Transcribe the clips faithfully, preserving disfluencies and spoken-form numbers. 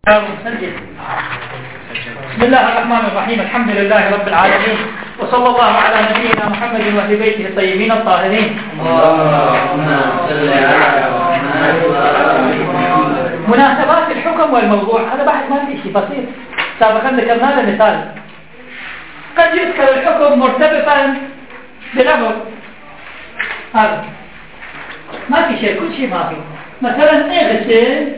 بسم الله الرحمن الرحيم. الحمد لله رب العالمين، وصلى الله على نبينا محمد وفي بيته الطيبين الطاهرين. مناسبات الحكم والموضوع هذا بحث ما في شيء بسيط. سابقا ذكرنا هذا مثال. قد يذكر الحكم مرتبطا بلفظ، هذا ما في شيء، كل شيء ما في. مثلا اغسل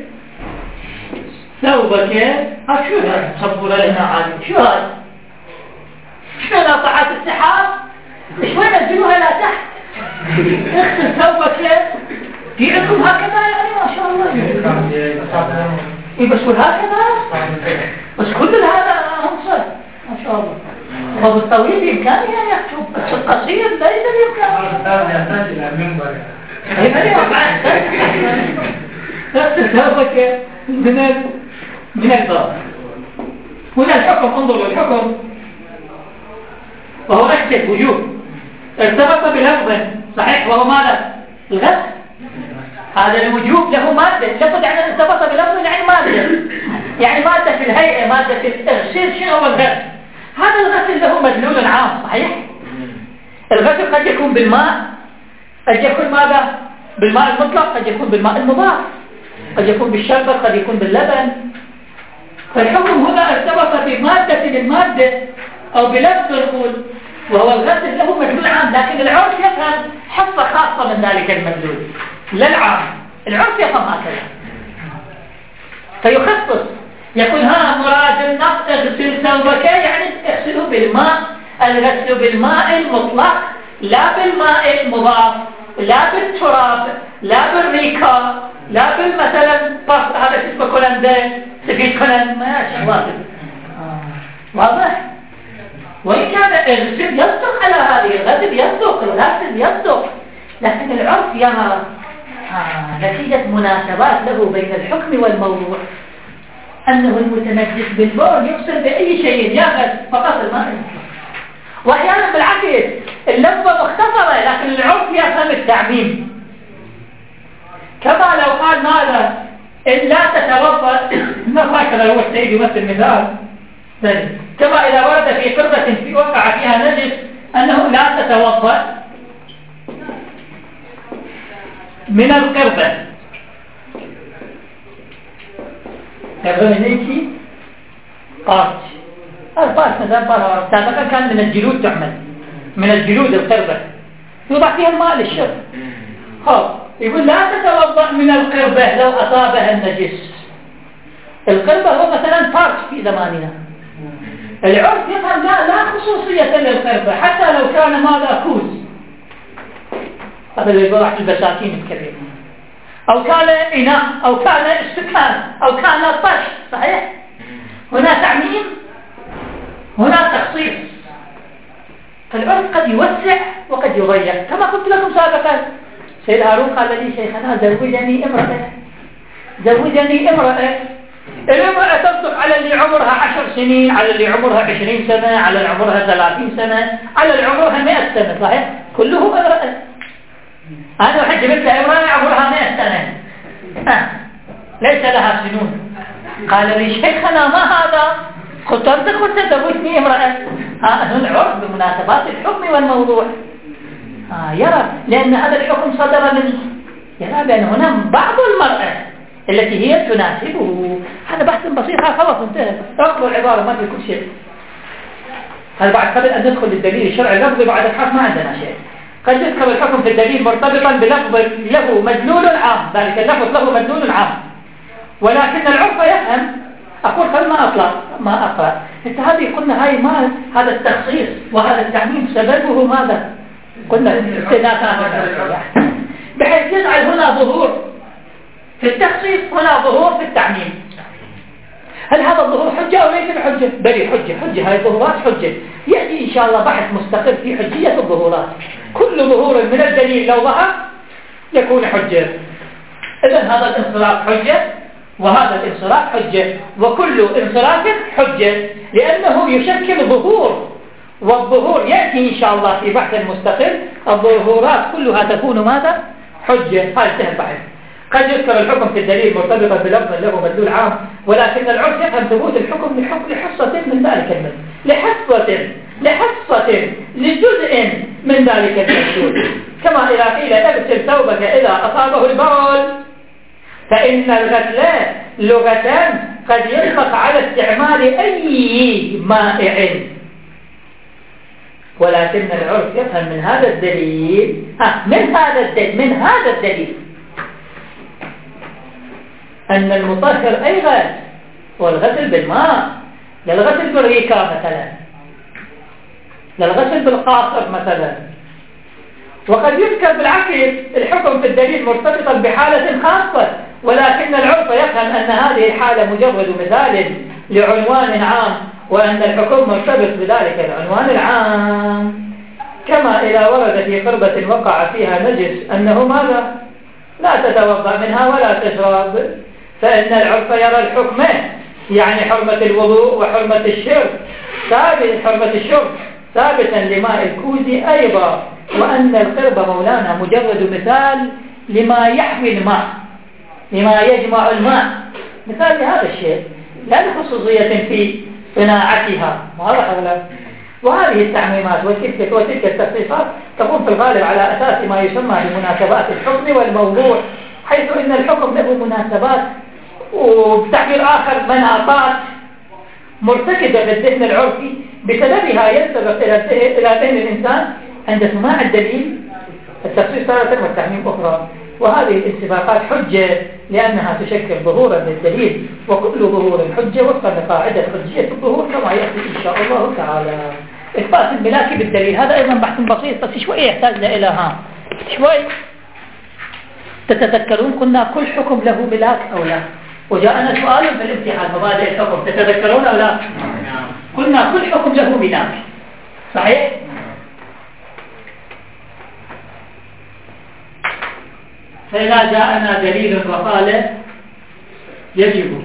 ثوبك، شو هذا؟ صبر لنا عالم، شو هذا؟ شو ناطحات السحاب؟ شوي نزلوها لا تحت. اغسل ثوبك، في عندكم هكذا يعني ما شاء الله. اي بس هكذا، بس كل هذا انصر ما شاء الله. الخط الطويل بامكانه ان يكتب، بس القصير ليس بامكانه. يحتاج الى منبر. اي ما اغسل ثوبك من من الباب. هنا الحكم، انظروا الحكم وهو اكتب وجوب ارتبط بلفظ صحيح وهو ماذا؟ الغسل. هذا الوجوب له مادة، لفظ يعني ارتبط بلفظ يعني مادة، يعني مادة في الهيئة، مادة في التغسيل. شنو هو الغسل؟ هذا الغسل له مدلول عام صحيح. الغسل قد يكون بالماء، قد يكون ماذا؟ بالماء المطلق، قد يكون بالماء المضاف، قد يكون بالشربة، قد يكون باللبن. فالحكم هنا ارتبط بمادة المادة أو بلفظ القول وهو الغسل، له مدلول عام، لكن العرف يفهم حصة خاصة من ذلك المدلول لا العام. العرف يفهم هكذا فيخصص، يقول ها مراد النص اغسل ثوبك، يعني اغسله بالماء، الغسل بالماء المطلق لا بالماء المضاف، لا بالتراب، لا بالريكا، لا بالمثلا طف هذا اسمه كولندين سفيد كولند، ما شاء الله. واضح؟ وإن كان الغسل يصدق على هذه، الغسل يصدق، الغسل يصدق، لكن العرف يرى آه نتيجة مناسبات له بين الحكم والموضوع أنه المتنجس بالبول يغسل بأي شيء يأخذ فقط الماء، وأحيانا بالعكس اللفظة مختصرة لكن العرف يفهم التعميم. كما لو قال ماذا؟ إن لا تتوضأ، ما هكذا هو السيد يمثل مثال. كما إذا ورد في قربة في وقع فيها نجس أنه لا تتوضأ من القربة. قربة من ايشي؟ قارج. القارج مثلا قارج سابقا كان من الجلود تعمل، من الجلود القربة يوضع فيها الماء للشرب. خلاص يقول لا تتوضأ من القربة لو أصابها النجس. القربة هو مثلا فارج في زماننا. العرف يفهم لا لا خصوصية للقربة حتى لو كان ماذا كوز، هذا اللي يروح في البساتين الكبيرة، أو كان إناء، أو كان استكان، أو كان طش. صحيح؟ هنا تعميم، هنا تخصيص. فالعرف قد يوسع وقد يضيق. كما قلت لكم سابقا سيد هارون قال لي شيخنا زوجني امرأة، زوجني امرأة. الامرأة تصدق على اللي عمرها عشر سنين، على اللي عمرها عشرين سنة، على اللي عمرها ثلاثين سنة، على اللي عمرها مئة سنة. صحيح؟ كله امرأة. أنا أحج مثل امرأة عمرها مئة سنة آه. ليس لها سنون. قال لي شيخنا ما هذا؟ قلت أنت قلت زوجني امرأة. هذا العرف بمناسبات الحكم والموضوع آه يرى، لأن هذا الحكم صدر من يرى بأن هنا بعض المرأة التي هي تناسبه. هذا بحث بسيط، خلاص انتهى. اقرأ العبارة ما في كل شيء. هذا بعد قبل أن ندخل للدليل الشرعي اللفظي بعد الحق ما عندنا شيء. قد يذكر الحكم في الدليل مرتبطا بلفظ له مدلول عام، ذلك اللفظ له مدلول عام، ولكن العرف يفهم. أقول فلما أطلع ما أقرأ انت هذه قلنا هاي ما هذا التخصيص وهذا التعميم سببه ماذا؟ قلنا استناثان بحيث يجعل هنا ظهور في التخصيص، هنا ظهور في التعميم. هل هذا الظهور حجة أو ليس بحجة؟ بل حجة، حجة. هاي الظهورات حجة. يأتي إن شاء الله بحث مستقل في حجية الظهورات. كل ظهور من الدليل لو ظهر يكون حجة. إذن هذا الانصراف حجة وهذا الانصراف حجة، وكل انصراف حجة لأنه يشكل ظهور، والظهور يأتي إن شاء الله في بحث مستقل. الظهورات كلها تكون ماذا؟ حجة. هذا انتهى البحث. قد يذكر الحكم في الدليل مرتبطا بلفظ له مدلول عام، ولكن العرف يفهم ثبوت الحكم لحكم لحصة من ذلك المدلول، لحصة لحصة لجزء من ذلك المدلول. كما إذا قيل اغسل ثوبك إذا أصابه البول، فإن الغسل لغة قد يطلق على استعمال أي مائع، ولكن العرف يفهم من هذا الدليل آه من هذا الدليل من هذا الدليل أن المطهر أي غسل، والغسل بالماء، للغسل بالريكة مثلا، للغسل بالقاصر مثلا. وقد يذكر بالعكس الحكم في الدليل مرتبطا بحالة خاصة، ولكن العرف يفهم أن هذه الحالة مجرد مثال لعنوان عام، وأن الحكم مرتبط بذلك العنوان العام. كما إذا ورد في قربة وقع فيها نجس أنه ماذا؟ لا تتوضأ منها ولا تشرب، فإن العرف يرى الحكم يعني حرمة الوضوء وحرمة الشرب ثابت، حرمة الشرب ثابتا لماء الكوز أيضا، وأن القرب مولانا مجرد مثال لما يحوي الماء، لما يجمع الماء، مثال لهذا الشيء، لا لخصوصية في صناعتها. واضح ولا؟ وهذه التعميمات وتلك وتلك التخصيصات تقوم في الغالب على أساس ما يسمى بمناسبات الحكم والموضوع، حيث إن الحكم له مناسبات وبتعبير آخر مناطات مرتكزة في الذهن العرفي بسببها ينسبق إلى ذهن الإنسان عند سماع الدليل التخصيص تارة والتعميم أخرى. وهذه الانسباقات حجة لأنها تشكل ظهورا للدليل، وكل ظهور حجة وفقا لقاعدة حجية الظهور كما يأتي إن شاء الله تعالى. إثبات الملاك بالدليل هذا أيضا بحث بسيط، بس شوي يحتاجنا إلى ها شوي. تتذكرون قلنا كل حكم له ملاك أو لا، وجاءنا سؤال في الامتحان مبادئ الحكم، تتذكرون أو لا؟ قلنا كل حكم له ملاك، صحيح؟ فإذا جاءنا دليل وقال يجب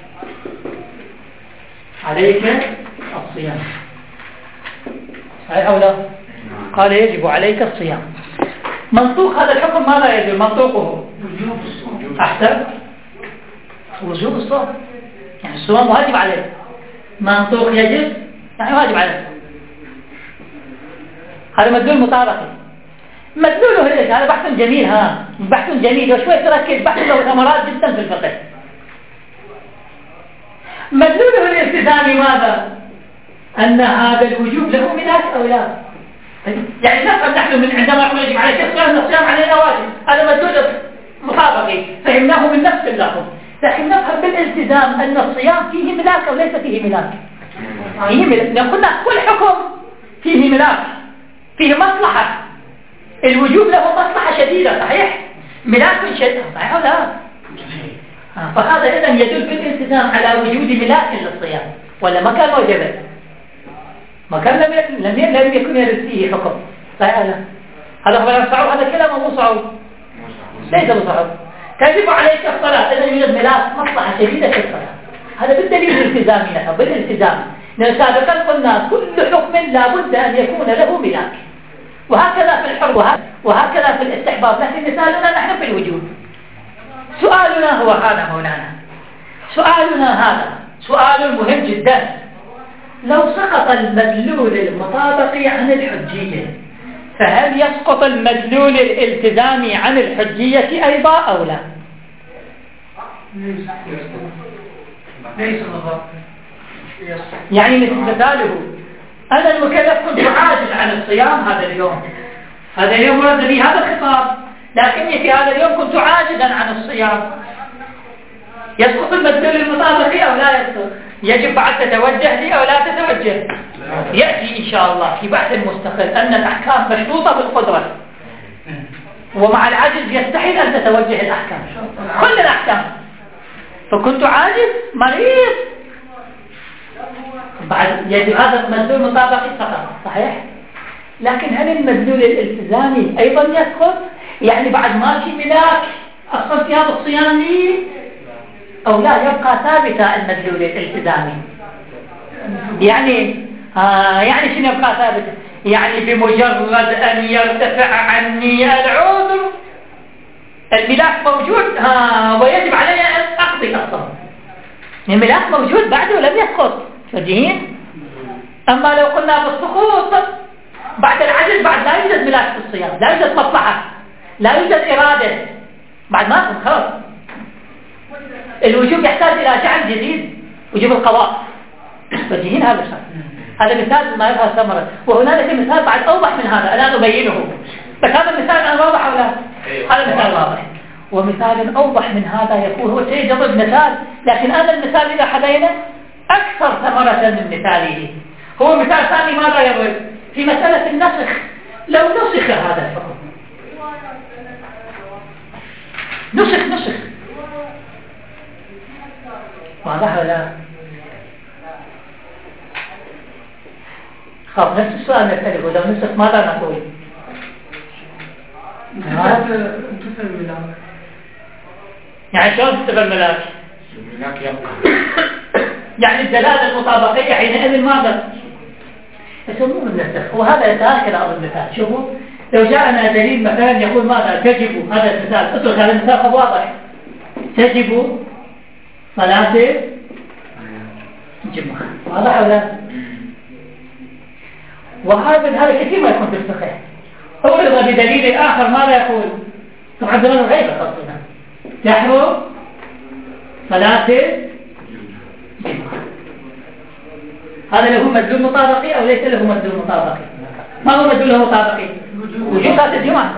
عليك الصيام، صحيح أو لا؟ قال يجب عليك الصيام، منطوق هذا الحكم ماذا يجب؟ منطوقه أحسن وجوب الصوم، يعني الصوم واجب عليه، منطوق يجب يعني واجب عليه، هذا مدلول مطابقي. مدلوله ليش؟ هذا بحث جميل، ها بحث جميل وشوي تركز، بحث له ثمرات جدا في الفقه. مدلوله الالتزامي ماذا؟ أن هذا الوجوب له ملاك أو لا؟ يعني نفهم نحن من عندما نقول يجب عليك الصيام، الصيام علينا واجب، هذا مدلول مطابقي فهمناه من نفس اللفظ، لكن نفهم بالالتزام أن الصيام فيه ملاك أو ليس فيه ملاك؟ فيه ملاك. قلنا كل حكم فيه ملاك، فيه مصلحة، الوجوب له مصلحة شديدة، صحيح؟ ملاك شديد، صحيح ولا لا؟ فهذا إذن يدل بالالتزام على وجود ملاك للصيام، ولا ما كان واجبا؟ ما كان لم لم يكن يرد فيه حكم، صحيح ولا لا؟ هذا هو صعب، هذا كلام مو صعب، ليس بصعب. تجب عليك الصلاة إذا يوجد ملاك مصلحة شديدة في الصلاة، هذا بالدليل الالتزامي نحن بالالتزام، لأن سابقا قلنا كل حكم لا بد أن يكون له ملاك، وهكذا في الحر وهكذا في الاستحباب، لكن مثالنا نحن في الوجود. سؤالنا هو هذا مولانا، سؤالنا هذا سؤال مهم جدا، لو سقط المدلول المطابقي عن الحجية فهل يسقط المدلول الالتزامي عن الحجية أيضا أو لا؟ يعني مثاله أنا المكلف كنت عاجز عن الصيام هذا اليوم، هذا اليوم ورد لي هذا الخطاب، لكني في هذا اليوم كنت عاجزا عن الصيام، يسقط المدلول المطابقي أو لا يسقط؟ يجب بعد تتوجه لي أو لا تتوجه؟ يأتي إن شاء الله في بحث مستقل أن الأحكام مشروطة بالقدرة، ومع العجز يستحيل أن تتوجه الأحكام، كل الأحكام. فكنت عاجز مريض، بعد يجب هذا المدلول مطابقي فقط، صحيح؟ لكن هل المدلول الالتزامي أيضا يسقط؟ يعني بعد ما في ملاك أصل في هذا الصيام لي أو لا يبقى ثابتا المدلول الالتزامي؟ يعني آه يعني شنو يبقى ثابتا؟ يعني بمجرد أن يرتفع عني العذر الملاك موجود ها ويجب علي أن أقضي الصوم. الملاك موجود بعده لم يسقط فجين. أما لو قلنا بالسقوط بعد العجز بعد لا يوجد ملاك في الصيام، لا يوجد مصلحة، لا يوجد إرادة، بعد ما أكون خلاص. الوجوب يحتاج إلى جعل جديد، وجوب القضاء. فجين هذا الشيء. هذا مثال ما يظهر ثمرة، وهنالك مثال بعد أوضح من هذا الآن أبينه. بس هذا المثال الآن واضح ولا؟ هذا مثال واضح. ومثال أوضح من هذا يكون هو شيء ضد مثال، لكن هذا المثال إذا حبينا أكثر ثمرة من مثاله. هو مثال ثاني ماذا يقول؟ في مسألة النسخ. لو نسخ هذا الحكم، نسخ نسخ واضح ولا؟ خاف نفس السؤال نسأله، لو نسخ ماذا نقول؟ انتفى الملاك. يعني شلون تنتفى الملاك؟ الملاك يبقى. يعني الدلالة المطابقية حينئذ ماذا؟ يسمونه النسخ. وهذا يتأكد على المثال. شوفوا لو جاءنا دليل مثلا يقول ماذا؟ تجب، هذا المثال اترك هذا المثال واضح، تجب صلاة الجمعة، واضح ولا؟ وهذا هذا كثير ما يكون في الفقه. أورد بدليل آخر ماذا يقول؟ طبعا زمان الغيبة خاصة يحرم صلاة الجمعة. هذا له مدلول مطابقي أو ليس له مدلول مطابقي؟ ما هو مدلوله مطابقي؟ وجوب صلاة الجمعة.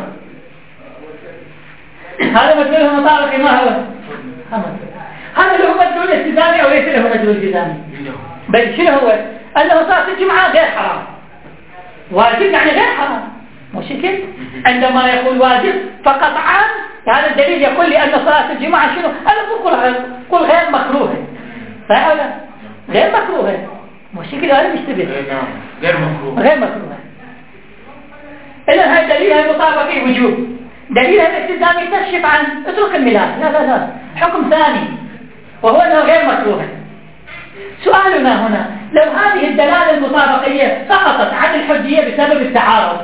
هذا مدلوله مطابقي ما هو؟ هذا له مدلول التزامي أو ليس له مدلول التزامي؟ بل شنو هو؟ أنه صلاة الجمعة غير حرام، واجب يعني غير حرام، مشكل. عندما يقول واجب فقطعا هذا الدليل يقول لي أن صلاة الجمعة شنو؟ أنا قل غير مكروه، فعلا غير مكروه، مشكل هذا مشتبه. غير مكروه غير مكروه. إذن هذا دليل المطابقي وجوب. دليل الالتزامي تكشف عن اترك الملاك، لا لا لا، حكم ثاني وهو أنه غير مكروه. سؤالنا هنا لو هذه الدلالة المطابقية سقطت عن الحجية بسبب التعارض،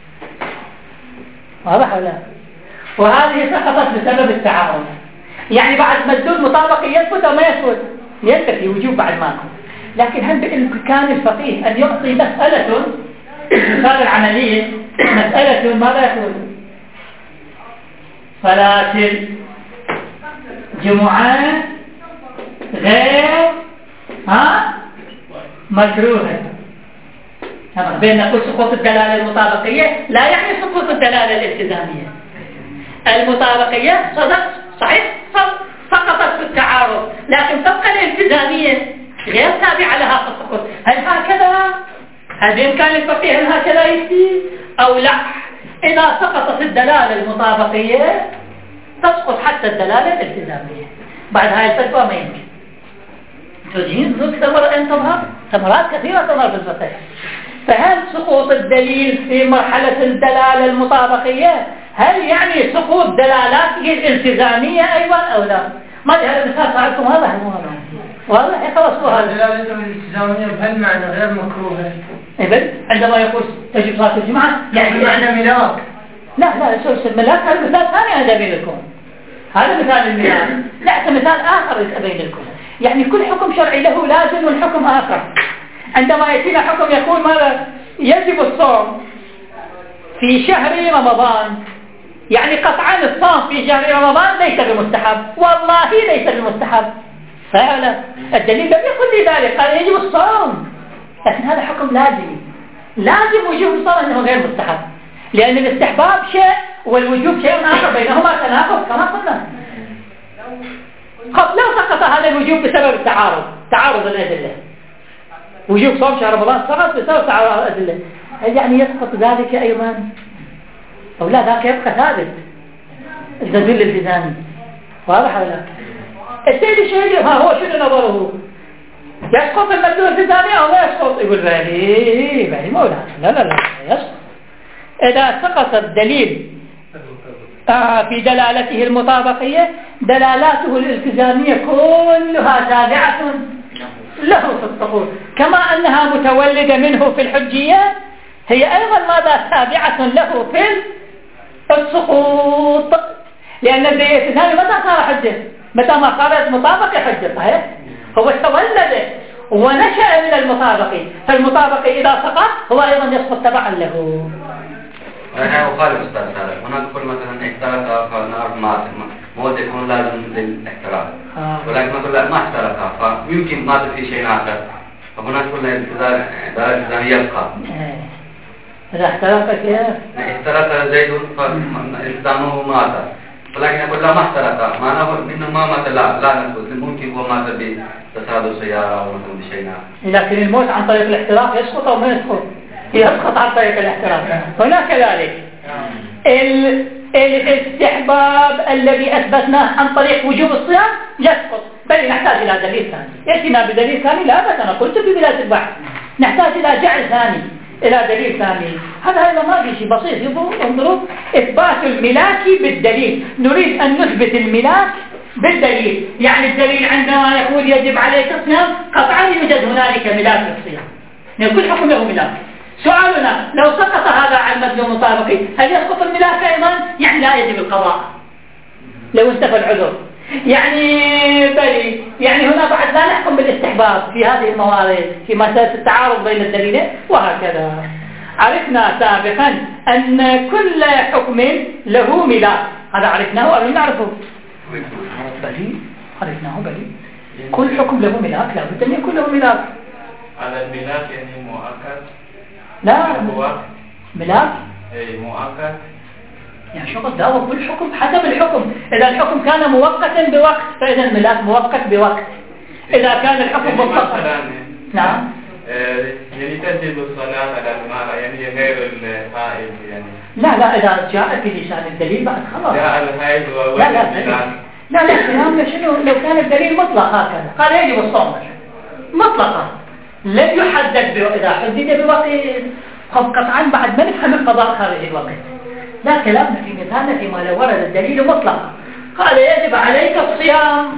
واضح ولا؟ وهذه سقطت بسبب التعارض، يعني بعد مدلول مطابقي يثبت أو ما يثبت؟ يثبت وجوب بعد ماكو. لكن هل بإمكان الفقيه أن يعطي مسألة مثال العملية مسألة ماذا يقول؟ صلاة الجمعة غير ها مكروه. بين نقول سقوط الدلالة المطابقية لا يعني سقوط الدلالة الالتزامية. المطابقية صدق صحيح سقطت في التعارض، لكن تبقى الالتزامية غير تابعة لها في السقوط. هل هكذا؟ هل بإمكان الفقيه هل هكذا يفتي أو لا؟ إذا سقطت الدلالة المطابقية تسقط حتى الدلالة الالتزامية. بعد هاي الفتوى ما يمكن. تجهيز ذلك ثمرة أن تظهر ثمرات كثيرة تظهر في الفقه. فهل سقوط الدليل في مرحلة الدلالة المطابقية هل يعني سقوط دلالاته الالتزامية أيضا أو لا؟ ما هذا المثال صعبكم واضح الموضوع واضح خلاص. هو الدلالة الالتزامية بهالمعنى غير مكروهة. إذن عندما يقول تجب صلاة الجمعة يعني معنى ملاك. لا لا شو الملاك هذا مثال ثاني أنا أبين لكم. هذا مثال الملاك، لا مثال آخر أبين لكم. يعني كل حكم شرعي له لازم والحكم آخر. عندما يأتينا حكم يقول ماذا؟ يجب الصوم في شهر رمضان، يعني قطعا الصوم في شهر رمضان ليس بمستحب، والله ليس بمستحب. فعلا الدليل لم يقل لي ذلك، قال يجب الصوم، لكن هذا حكم لازم. لازم وجوب الصوم أنه غير مستحب، لأن الاستحباب شيء والوجوب شيء آخر، بينهما تناقض كما قلنا. قد لو سقط هذا الوجوب بسبب التعارض، تعارض الأدلة، وجوب صوم شهر رمضان سقط بسبب تعارض الأدلة، هل يعني يسقط ذلك أيضا أو لا؟ ذاك يبقى ثابت الدليل الالتزامي، واضح ولا لا؟ السيد الشهيد ها هو شنو نظره؟ يسقط المدلول الالتزامي أو لا يسقط؟ يقول بالي بالي مولانا لا لا لا يسقط. إذا سقط الدليل آه في دلالته المطابقية دلالاته الالتزامية كلها تابعة له في السقوط، كما أنها متولدة منه في الحجية هي أيضا ماذا؟ تابعة له في السقوط. لأن الدليل الثاني متى صار حجة؟ متى ما صارت مطابقة حجة. صحيح؟ هو تولد ونشأ من المطابقة، فالمطابقة إذا سقط هو أيضا يسقط تبعا له. أنا أخالف أستاذ سالم، هناك كل مثلا احترق فنعرف ما موت يكون لازم للاحتراق، آه. ولكن مثلا ما احترق فيمكن مات في شيء آخر، فهناك كل إذا إذا يبقى. إذا احترق كيف؟ احترق زيد فإنسانه مات، ولكن يقول لا ما احترق، معناه إنه ما مات لا لا نقول ممكن هو مات بتصادم سيارة أو مثلا بشيء آخر. لكن الموت عن طريق الاحتراق يسقط أو ما يسقط؟ يسقط عن طريق الاحتراق. هنا كذلك الاستحباب الذي أثبتناه عن طريق وجوب الصيام يسقط، بل نحتاج إلى دليل ثاني. يأتينا بدليل ثاني لا بس أنا قلت في بداية البحث نحتاج إلى جعل ثاني، إلى دليل ثاني. هذا أيضا ما في شيء بسيط. انظروا إثبات الملاك بالدليل، نريد أن نثبت الملاك بالدليل. يعني الدليل عندما يقول يجب عليك الصيام قطعا يوجد هنالك ملاك للصيام، يعني كل حكم له ملاك. سؤالنا لو سقط هذا عن مدلول مطابقي هل يسقط الملاك أيضا؟ يعني لا يجب القضاء لو انتفى العذر. يعني بلي يعني هنا بعد لا نحكم بالاستحباب في هذه الموارد في مسألة التعارض بين الدليلين وهكذا. عرفنا سابقا أن كل حكم له ملاك، هذا عرفناه أو لم نعرفه؟ بلي عرفناه بلي كل حكم له ملاك لا بد أن يكون له ملاك. هذا الملاك يعني مؤكد؟ لا هو ملاك اي مؤكد يعني شو قد داوم كل حكم حسب الحكم. إذا الحكم كان مؤقتا بوقت فإذا الملاك مؤقت بوقت. إذا كان الحكم مطلقا نعم يعني تجب الصلاة على المرأة يعني غير الحائض يعني لا لا إذا جاء في لسان الدليل بعد خلاص جاء الحائض لا لا لا لا كلام شنو لو كان الدليل مطلق هكذا قال يجب الصوم مطلقا لم يحدد إذا حدد بوقت قطعا بعد ما نفهم القضاء خارج الوقت. لا كلامنا في مثالنا فيما لو ورد الدليل مطلقا قال يجب عليك الصيام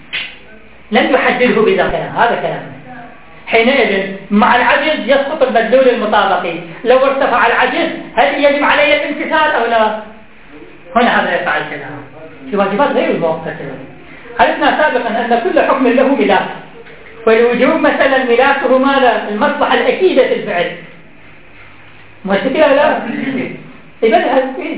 لم يحدده بذا كلام. هذا كلامنا حينئذ مع العجز يسقط المدلول المطابقي. لو ارتفع العجز هل يجب علي الامتثال أو لا؟ هنا هذا يفعل كلام في واجبات غير المؤقتة. عرفنا سابقا أن كل حكم له ملاك، والوجوب مثلا ملاكه ماذا؟ المصلحة الأكيدة في الفعل. مشكلة لا؟ إيه بدأ إيه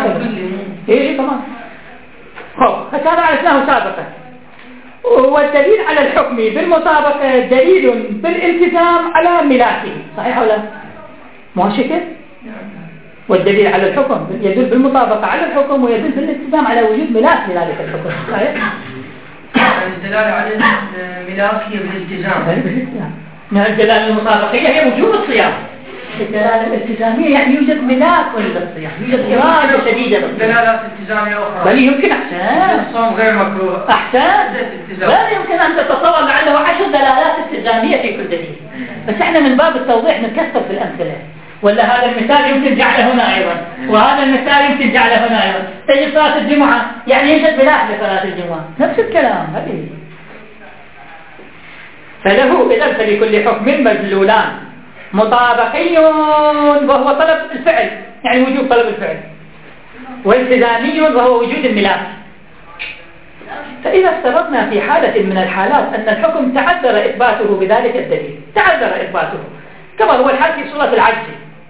إيه تمام. هو هذا عرفناه سابقا. والدليل على الحكم بالمطابقة دليل بالالتزام على ملاكه، صحيح ولا؟ مشكلة؟ والدليل على الحكم يدل بالمطابقة على الحكم ويدل بالالتزام على وجود ملاك لذلك الحكم، صحيح؟ الدلالة على الملاكية بالالتزام. الدلالة المطابقية هي وجوب الصيام. الدلالة الالتزامية يعني يوجد ملاك للصيام، يوجد إرادة شديدة للصيام. دلالات التزامية أخرى. بل يمكن أحسن. الصوم غير مكروه. أحسن. لا يمكن أن تتصور لعله عشر دلالات التزامية في كل دليل. بس إحنا من باب التوضيح نكثر في الأمثلة. ولا هذا المثال يمكن جعله هنا أيضا، وهذا المثال يمكن جعله هنا أيضا. تجي صلاة الجمعة يعني يوجد ملاك لصلاة الجمعة، نفس الكلام هذه. فله إذا فلكل حكم مدلولان مطابقي وهو طلب الفعل يعني وجود طلب الفعل، والتزامي وهو وجود الملاك. فإذا افترضنا في حالة من الحالات أن الحكم تعذر إثباته بذلك الدليل، تعذر إثباته كما هو الحال في صورة العجز،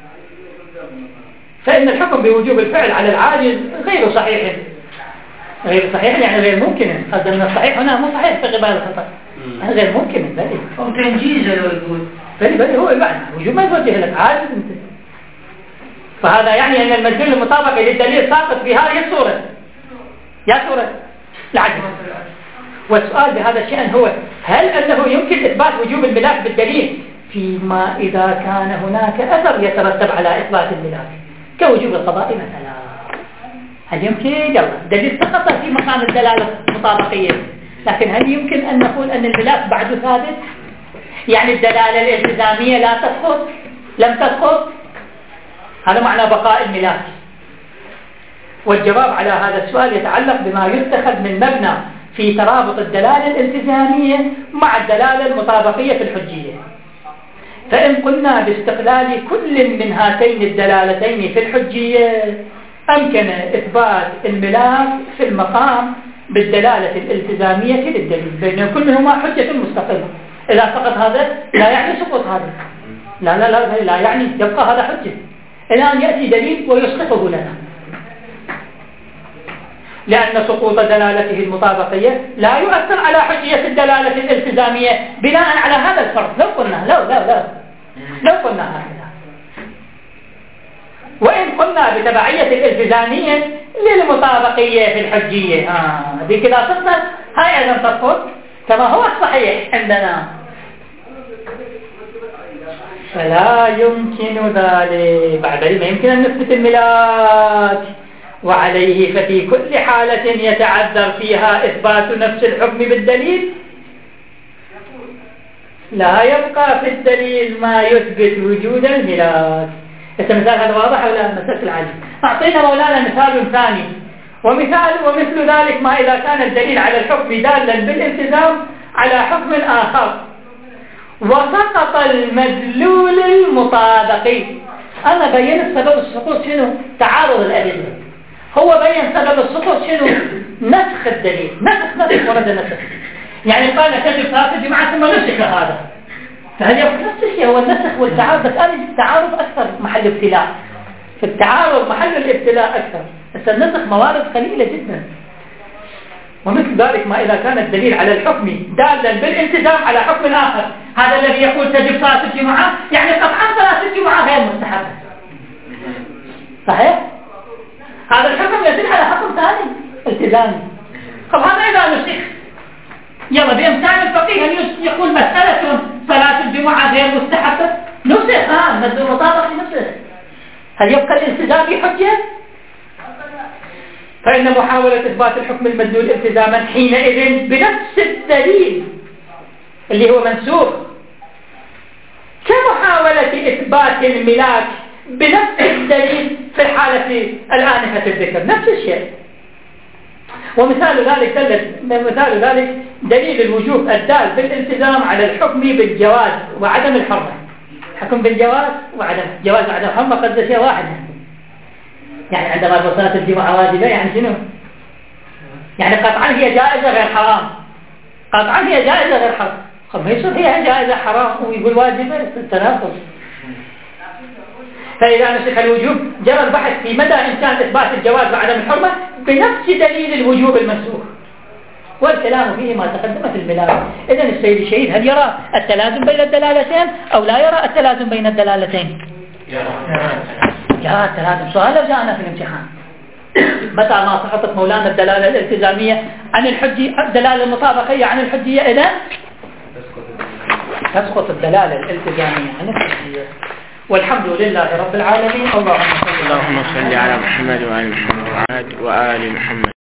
فإن الحكم بوجوب الفعل على العاجز غير صحيح. غير صحيح يعني غير ممكن. هذا من الصحيح هنا مو صحيح في قبال الخطأ، غير ممكن. بلي أو تنجيزه لو يقول بلي بلي هو المعنى وجوب ما يوجه لك عاجز انت. فهذا يعني أن المدلول المطابق للدليل ساقط في هذه الصورة يا صورة العجز. والسؤال بهذا الشأن هو هل أنه يمكن إثبات وجوب الملاك بالدليل فيما إذا كان هناك أثر يترتب على إثبات الملاك كوجوب القضاء مثلا؟ هل يمكن؟ يلا دليل سقط في مقام الدلالة المطابقية، لكن هل يمكن أن نقول أن الملاك بعد ثابت؟ يعني الدلالة الالتزامية لا تسقط، لم تسقط، هذا معنى بقاء الملاك. والجواب على هذا السؤال يتعلق بما يتخذ من مبنى في ترابط الدلالة الالتزامية مع الدلالة المطابقية في الحجية. فإن قلنا باستقلال كل من هاتين الدلالتين في الحجية أمكن إثبات الملاك في المقام بالدلالة الالتزامية للدليل، بين كل منهما حجة مستقلة. إذا سقط هذا لا يعني سقوط هذا، لا لا لا لا يعني يبقى هذا حجة إلى أن يأتي دليل ويسقطه لنا، لأن سقوط دلالته المطابقية لا يؤثر على حجية الدلالة الالتزامية بناء على هذا الفرض. لو قلنا لو لا لا لو قلنا هكذا، وإن قلنا بتبعية الالتزامية للمطابقية في الحجية، آه دي كده صدق، هاي أيضا تسقط كما هو الصحيح عندنا. فلا يمكن ذلك، بعدين ما يمكن أن نثبت الملاك، وعليه ففي كل حالة يتعذر فيها إثبات نفس الحكم بالدليل، لا يبقى في الدليل ما يثبت وجود الملاك. المثال هذا واضح ولا مسألة العجل؟ أعطينا مولانا مثال ثاني، ومثال ومثل ذلك ما إذا كان الدليل على الحكم دالا بالالتزام على حكم آخر وسقط المدلول المطابقي. أنا بين السبب السقوط شنو؟ تعارض الأدلة. هو بين سبب السقوط شنو؟ نسخ الدليل، نسخ نسخ ورد نسخ. يعني قال كتب صلاة الجماعة ثم نسخ هذا، فهل يقول نفس الشيء هو النسخ والتعارض، بس أنا التعارض أكثر محل ابتلاء، في التعارض محل الابتلاء أكثر، بس النسخ موارد قليلة جدا. ومثل ذلك ما إذا كان الدليل على الحكم دالا بالالتزام على حكم آخر، هذا الذي يقول تجب صلاة الجمعة يعني قطعا صلاة الجمعة غير مستحبة، صحيح؟ هذا الحكم يدل على حكم ثاني التزامي. طب هذا إذا نسخ، يلا بإمكان الفقيه أن يقول مسألة صلاة الجمعة غير مستحبة، نسخ، ها مدلول مطابق نسخ، هل يبقى الالتزام حجة؟ فإن محاولة إثبات الحكم المدلول التزاما حينئذ بنفس الدليل اللي هو منسوخ كمحاولة إثبات الملاك بنفس الدليل في الحالة الآنفة الذكر، نفس الشيء. ومثال ذلك مثال ذلك دليل الوجوب الدال بالالتزام على الحكم بالجواز وعدم الحرمة. حكم بالجواز وعدم جواز وعدم الحرمة قد شيء واحد، يعني عندما صلاة الجمعة واجبة يعني شنو؟ يعني قطعا هي جائزة غير حرام، قطعا هي جائزة غير حرام. طب ما يصير هي جائزة حرام ويقول واجبة التناقض. فإذا نسخ الوجوب جرى البحث في مدى إمكان إثبات الجواز وعدم الحرمة بنفس دليل الوجوب المنسوخ، والكلام فيه ما تقدم في الملاك. إذن السيد الشهيد هل يرى التلازم بين الدلالتين أو لا يرى التلازم بين الدلالتين؟ يرى التلازم. سؤال لو جاءنا في الامتحان متى ما سقطت مولانا الدلالة الالتزامية عن الحجية، الدلالة المطابقية عن الحجية، إذن تسقط الدلالة الالتزامية عن الحجية. والحمد لله رب العالمين. اللهم صل اللهم صل على محمد وآل محمد وآل محمد.